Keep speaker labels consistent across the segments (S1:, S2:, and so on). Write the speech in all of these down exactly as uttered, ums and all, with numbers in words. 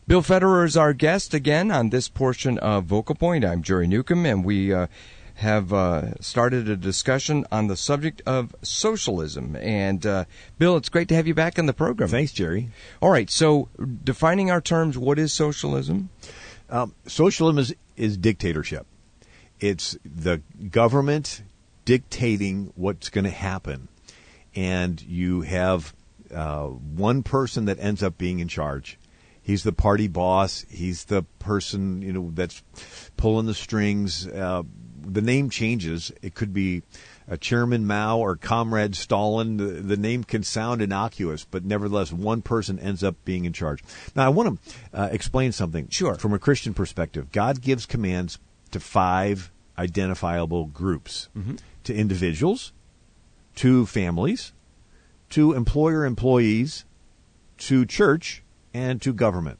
S1: Bill Federer is our guest again on this portion of Vocal Point. I'm Jerry Newcomb, and we uh, have uh, started a discussion on the subject of socialism. And, uh, Bill, it's great to have you back in the program.
S2: Thanks, Jerry.
S1: All right, so defining our terms, what is socialism?
S2: Um, socialism is, is dictatorship. It's the government dictating what's going to happen. And you have uh, one person that ends up being in charge. He's the party boss. He's the person, you know, that's pulling the strings. Uh, the name changes. It could be uh, Chairman Mao or Comrade Stalin. The, the name can sound innocuous, but nevertheless, one person ends up being in charge. Now, I want to uh, explain something.
S1: Sure.
S2: From a Christian perspective. God gives commands to five identifiable groups. Mm-hmm. To individuals, to families, to employer-employees, to church, and to government.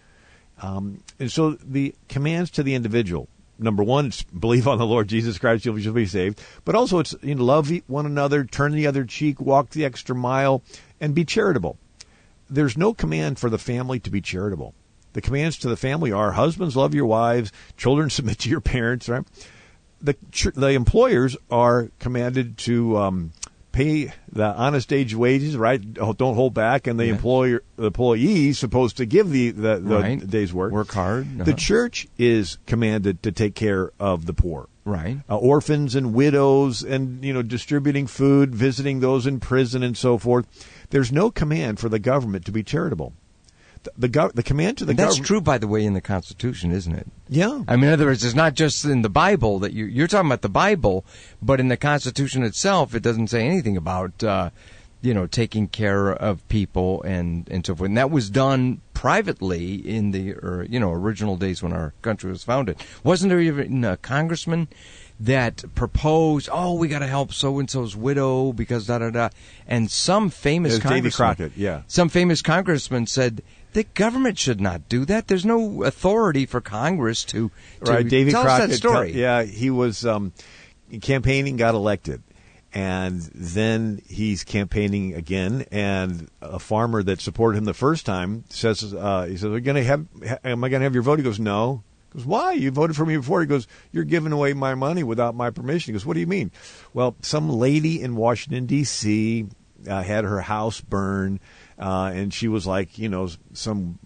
S2: Um, and so the commands to the individual, number one, it's believe on the Lord Jesus Christ, you'll, you'll be saved. But also it's, you know, love one another, turn the other cheek, walk the extra mile, and be charitable. There's no command for the family to be charitable. The commands to the family are, husbands, love your wives, children, submit to your parents, right? The, the employers are commanded to um, pay the honest age wages, right? Don't hold back, and the yes. employer, the employee is supposed to give the the, the
S1: right.
S2: day's work.
S1: Work hard. Uh-huh.
S2: The church is commanded to take care of the poor,
S1: right?
S2: Uh, orphans and widows, and you know, distributing food, visiting those in prison, and so forth. There's no command for the government to be charitable. The the, gov- the command to the
S1: and that's
S2: government.
S1: true, by the way, in the Constitution, isn't it?
S2: Yeah.
S1: I mean, in other words, it's not just in the Bible that you, you're talking about the Bible, but in the Constitution itself, it doesn't say anything about, uh, you know, taking care of people and, and so forth. And that was done privately in the, or, you know, original days when our country was founded. Wasn't there even a congressman that proposed, oh, we got to help so-and-so's widow because da-da-da. And some famous congressman,
S2: Davy Crockett, yeah.
S1: Some famous congressman said, the government should not do that. There's no authority for Congress to, to
S2: right. Davy
S1: tell
S2: Crockett,
S1: us that story.
S2: T- yeah, he was um, campaigning, got elected. And then he's campaigning again, and a farmer that supported him the first time says, uh, he says, Are gonna have, am I going to have your vote? He goes, no. He goes, why? You voted for me before. He goes, you're giving away my money without my permission. He goes, what do you mean? Well, some lady in Washington, D C uh, had her house burned, uh, and she was like, you know, some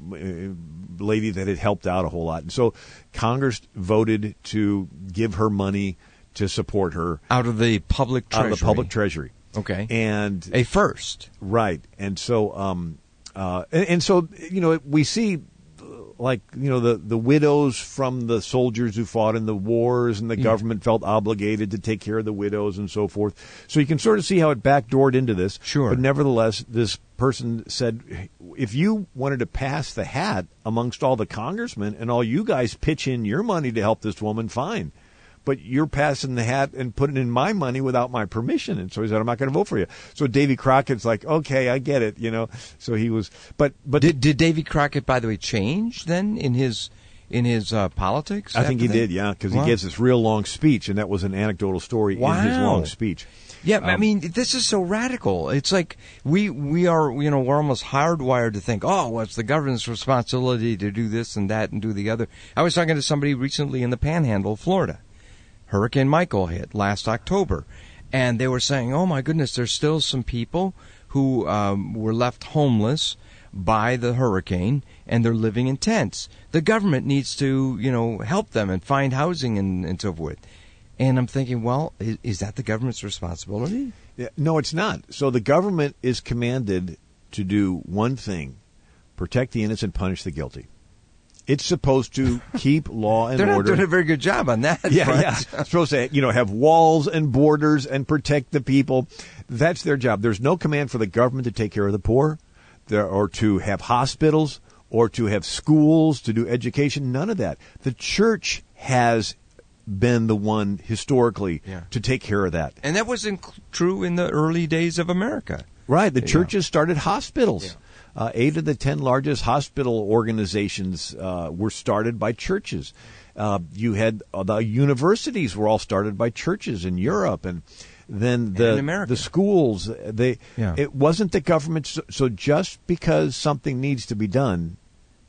S2: uh, lady that had helped out a whole lot. And so Congress voted to give her money to support her.
S1: Out of the public treasury.
S2: Out of the public treasury.
S1: Okay.
S2: And
S1: a first.
S2: Right. And so, um, uh, and, and so, you know, we see, like, you know, the, the widows from the soldiers who fought in the wars, and the yeah. government felt obligated to take care of the widows and so forth. So you can sort of see how it backdoored into this.
S1: Sure.
S2: But nevertheless, this person said, if you wanted to pass the hat amongst all the congressmen and all you guys pitch in your money to help this woman, fine. But you're passing the hat and putting in my money without my permission. And so he said, I'm not going to vote for you. So Davy Crockett's like, okay, I get it, you know. So he was, but, but.
S1: Did, did Davy Crockett, by the way, change then in his, in his uh, politics?
S2: I think he
S1: that?
S2: did, yeah, because
S1: wow.
S2: he gives this real long speech, and that was an anecdotal story
S1: wow.
S2: in his long speech.
S1: Yeah,
S2: um,
S1: I mean, this is so radical. It's like we we are, you know, we're almost hardwired to think, oh, well, it's the government's responsibility to do this and that and do the other. I was talking to somebody recently in the Panhandle of Florida. Hurricane Michael hit last October, and they were saying, oh, my goodness, there's still some people who um, were left homeless by the hurricane, and they're living in tents. The government needs to, you know, help them and find housing and, and so forth. And I'm thinking, well, is, is that the government's responsibility?
S2: Yeah, no, it's not. So the government is commanded to do one thing: protect the innocent, punish the guilty. It's supposed to keep law and
S1: They're
S2: order.
S1: They're not doing a very good job on that.
S2: Yeah,
S1: front.
S2: yeah. It's supposed to, you know, have walls and borders and protect the people. That's their job. There's no command for the government to take care of the poor, there, or to have hospitals, or to have schools, to do education. None of that. The church has been the one historically
S1: yeah.
S2: to take care of that.
S1: And that wasn't true in the early days of America.
S2: Right. The
S1: yeah.
S2: churches started hospitals.
S1: Yeah.
S2: Uh, eight of the ten largest hospital organizations uh, were started by churches. Uh, you had uh, the universities were all started by churches in Europe, and then the
S1: and in America.
S2: the schools. They
S1: yeah.
S2: it wasn't the government. So, so just because something needs to be done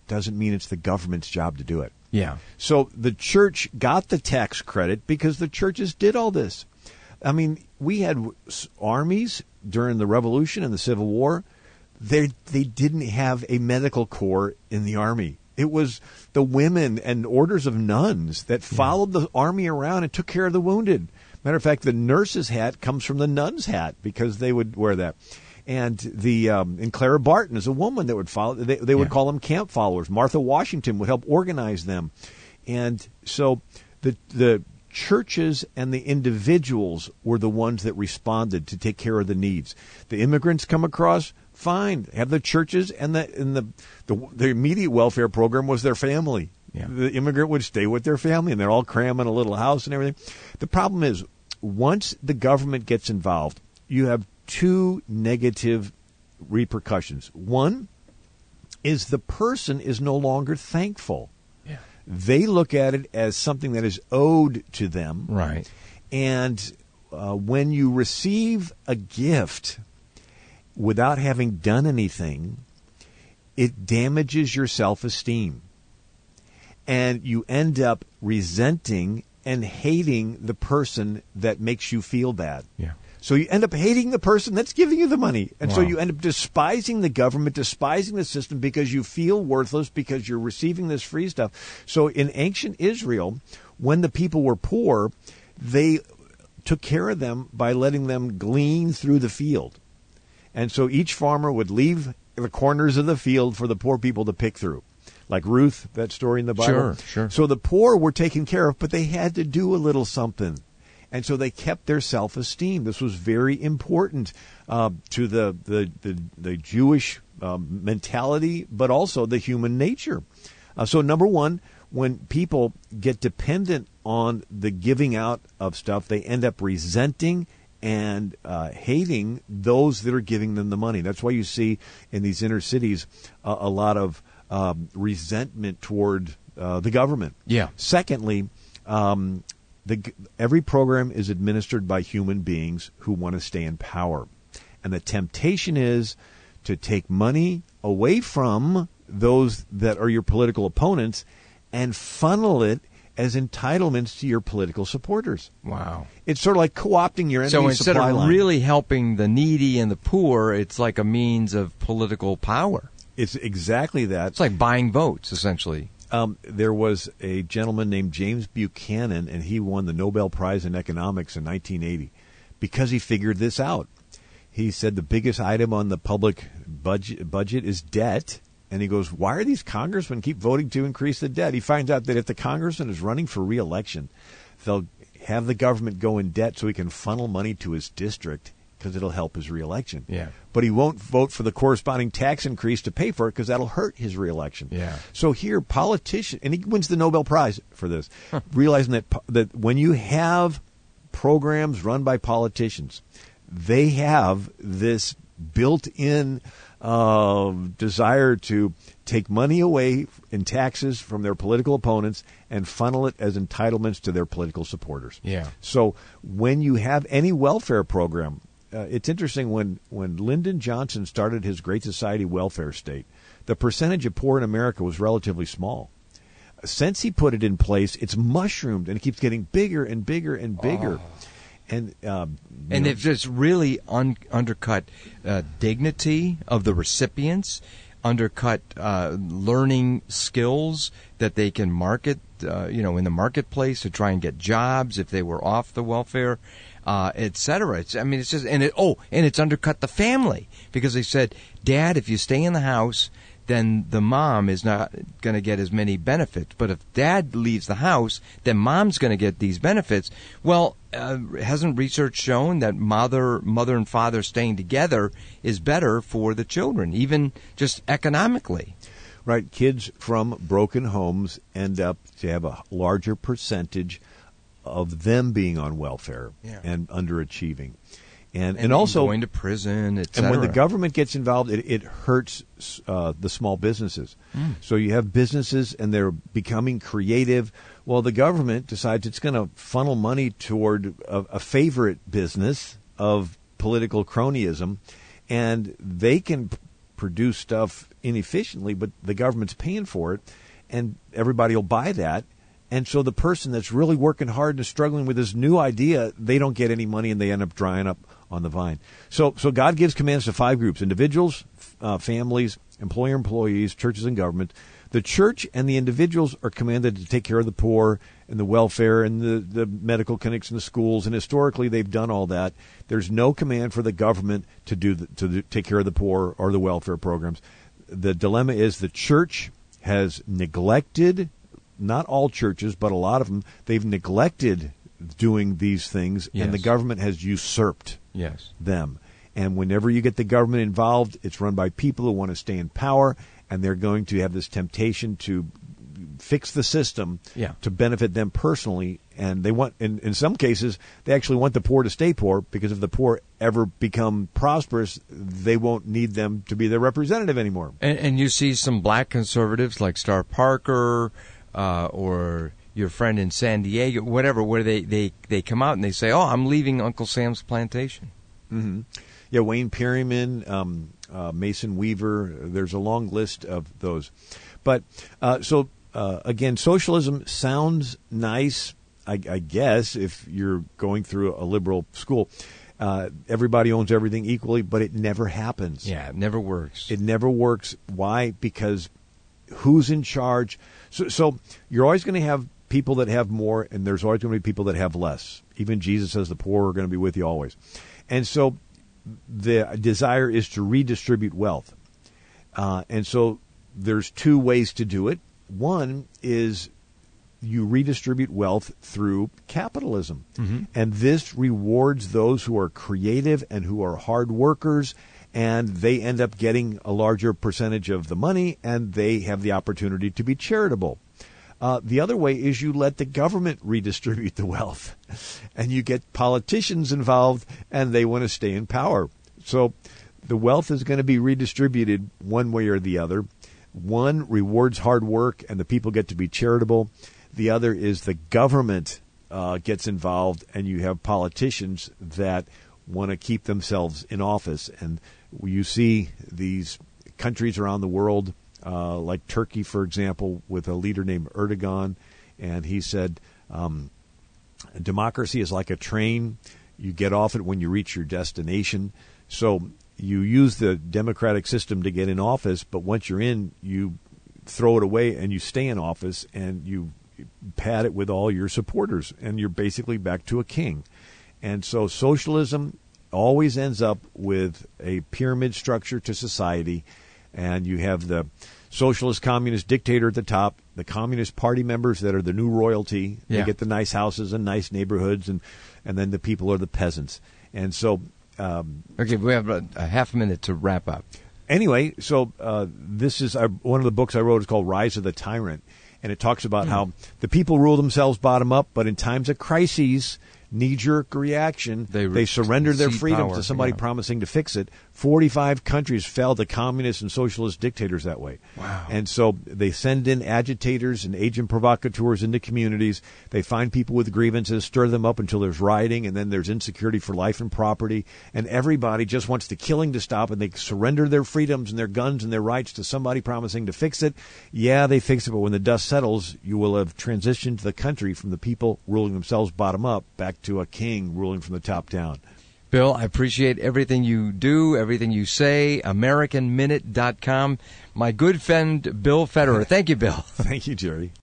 S2: doesn't mean it's the government's job to do it.
S1: Yeah.
S2: So the church got the tax credit because the churches did all this. I mean, we had armies during the Revolution and the Civil War. They they didn't have a medical corps in the army. It was the women and orders of nuns that followed the army around and took care of the wounded. Matter of fact, the nurse's hat comes from the nun's hat because they would wear that. And the um, and Clara Barton is a woman that would follow. They, they would
S1: Yeah.
S2: call them camp followers. Martha Washington would help organize them. And so the the churches and the individuals were the ones that responded to take care of the needs. The immigrants come across, fine. Have the churches and the and the the, the immediate welfare program was their family.
S1: Yeah.
S2: The immigrant would stay with their family, and they're all crammed in a little house and everything. The problem is, once the government gets involved, you have two negative repercussions. One is the person is no longer thankful.
S1: Yeah.
S2: They look at it as something that is owed to them.
S1: Right.
S2: And uh, when you receive a gift without having done anything, it damages your self-esteem. And you end up resenting and hating the person that makes you feel bad.
S1: Yeah.
S2: So you end up hating the person that's giving you the money. And so
S1: Wow.
S2: you end up despising the government, despising the system because you feel worthless because you're receiving this free stuff. So in ancient Israel, when the people were poor, they took care of them by letting them glean through the field. And so each farmer would leave the corners of the field for the poor people to pick through. Like Ruth, that story in the Bible.
S1: Sure, sure.
S2: So the poor were taken care of, but they had to do a little something. And so they kept their self-esteem. This was very important uh, to the, the, the, the Jewish um, mentality, but also the human nature. Uh, so number one, when people get dependent on the giving out of stuff, they end up resenting and uh, hating those that are giving them the money. That's why you see in these inner cities uh, a lot of um, resentment toward uh, the government.
S1: Yeah.
S2: Secondly, um, the, every program is administered by human beings who want to stay in power. And the temptation is to take money away from those that are your political opponents and funnel it as entitlements to your political supporters.
S1: Wow.
S2: It's sort of like co-opting your enemy's
S1: So instead
S2: supply
S1: of
S2: line.
S1: really helping the needy and the poor, it's like a means of political power.
S2: It's exactly that.
S1: It's like buying votes, essentially.
S2: Um, there was a gentleman named James Buchanan, and he won the Nobel Prize in Economics in nineteen eighty because he figured this out. He said the biggest item on the public budget, budget is debt. And he goes, why are these congressmen keep voting to increase the debt? He finds out that if the congressman is running for re-election, they'll have the government go in debt so he can funnel money to his district because it'll help his re-election.
S1: Yeah.
S2: But he won't vote for the corresponding tax increase to pay for it because that'll hurt his re-election.
S1: Yeah.
S2: So here, politicians, and he wins the Nobel Prize for this, huh. realizing that that when you have programs run by politicians, they have this built-in uh, desire to take money away in taxes from their political opponents and funnel it as entitlements to their political supporters.
S1: Yeah.
S2: So when you have any welfare program, uh, it's interesting when, when Lyndon Johnson started his Great Society welfare state, the percentage of poor in America was relatively small. Since he put it in place, it's mushroomed and it keeps getting bigger and bigger and bigger. Oh. And um,
S1: and
S2: know,
S1: they've just really un- undercut uh, dignity of the recipients, undercut uh, learning skills that they can market, uh, you know, in the marketplace to try and get jobs if they were off the welfare, uh, et cetera. It's, I mean, it's just and it oh, and it's undercut the family because they said, Dad, if you stay in the house, then the mom is not going to get as many benefits. But if Dad leaves the house, then Mom's going to get these benefits. Well, uh, hasn't research shown that mother, mother and father staying together is better for the children, even just economically?
S2: Right. Kids from broken homes end up to have a larger percentage of them being on welfare
S1: yeah.
S2: and underachieving. And, and,
S1: and
S2: also
S1: going to prison, et cetera.
S2: And when the government gets involved, it, it hurts uh, the small businesses. Mm. So you have businesses and they're becoming creative. Well, the government decides it's going to funnel money toward a, a favorite business of political cronyism, and they can produce stuff inefficiently, but the government's paying for it, and everybody will buy that. And so the person that's really working hard and struggling with this new idea, they don't get any money and they end up drying up on the vine. So so God gives commands to five groups: individuals, uh, families, employer employees, churches and government. The church and the individuals are commanded to take care of the poor and the welfare and the, the medical clinics and the schools. And historically, they've done all that. There's no command for the government to do the, to do, take care of the poor or the welfare programs. The dilemma is the church has neglected, not all churches, but a lot of them, they've neglected doing these things,
S1: yes.
S2: and the government has usurped
S1: yes.
S2: them. And whenever you get the government involved, it's run by people who want to stay in power, and they're going to have this temptation to fix the system
S1: yeah.
S2: to benefit them personally. And they want, in, in some cases, they actually want the poor to stay poor, because if the poor ever become prosperous, they won't need them to be their representative anymore.
S1: And, and you see some black conservatives like Star Parker uh, or your friend in San Diego, whatever, where they, they, they come out and they say, oh, I'm leaving Uncle Sam's plantation.
S2: Mm-hmm. Yeah, Wayne Perryman, um, uh, Mason Weaver, there's a long list of those. But uh, so, uh, again, socialism sounds nice, I, I guess, if you're going through a liberal school. Uh, everybody owns everything equally, but it never happens.
S1: Yeah, it never works.
S2: It never works. Why? Because who's in charge? So, so you're always going to have people that have more, and there's always going to be people that have less. Even Jesus says the poor are going to be with you always. And so the desire is to redistribute wealth. Uh, and so there's two ways to do it. One is you redistribute wealth through capitalism. Mm-hmm. And this rewards those who are creative and who are hard workers, and they end up getting a larger percentage of the money, and they have the opportunity to be charitable. Uh, the other way is you let the government redistribute the wealth, and you get politicians involved, and they want to stay in power. So the wealth is going to be redistributed one way or the other. One rewards hard work, and the people get to be charitable. The other is the government uh, gets involved, and you have politicians that want to keep themselves in office. And you see these countries around the world, Uh, like Turkey, for example, with a leader named Erdogan, and he said, um, democracy is like a train. You get off it when you reach your destination. So you use the democratic system to get in office, but once you're in, you throw it away and you stay in office, and you pad it with all your supporters, and you're basically back to a king. And so socialism always ends up with a pyramid structure to society. And you have the socialist communist dictator at the top, the Communist Party members that are the new royalty. They
S1: yeah.
S2: get the nice houses and nice neighborhoods, and, and then the people are the peasants. And so... Um,
S1: okay, we have a, a half a minute to wrap up.
S2: Anyway, so uh, this is uh, one of the books I wrote is called Rise of the Tyrant. And it talks about mm. how the people rule themselves bottom up, but in times of crises, knee-jerk reaction, they, re- they surrender their freedom
S1: power,
S2: to somebody
S1: yeah. promising
S2: to fix it. forty-five countries fell to communist and socialist dictators that way.
S1: Wow.
S2: And so they send in agitators and agent provocateurs into communities. They find people with grievances, stir them up until there's rioting, and then there's insecurity for life and property. And everybody just wants the killing to stop, and they surrender their freedoms and their guns and their rights to somebody promising to fix it. Yeah, they fix it, but when the dust settles, you will have transitioned the country from the people ruling themselves bottom up back to a king ruling from the top down.
S1: Bill, I appreciate everything you do, everything you say. American Minute dot com. My good friend, Bill Federer. Thank you, Bill.
S2: Thank you, Jerry.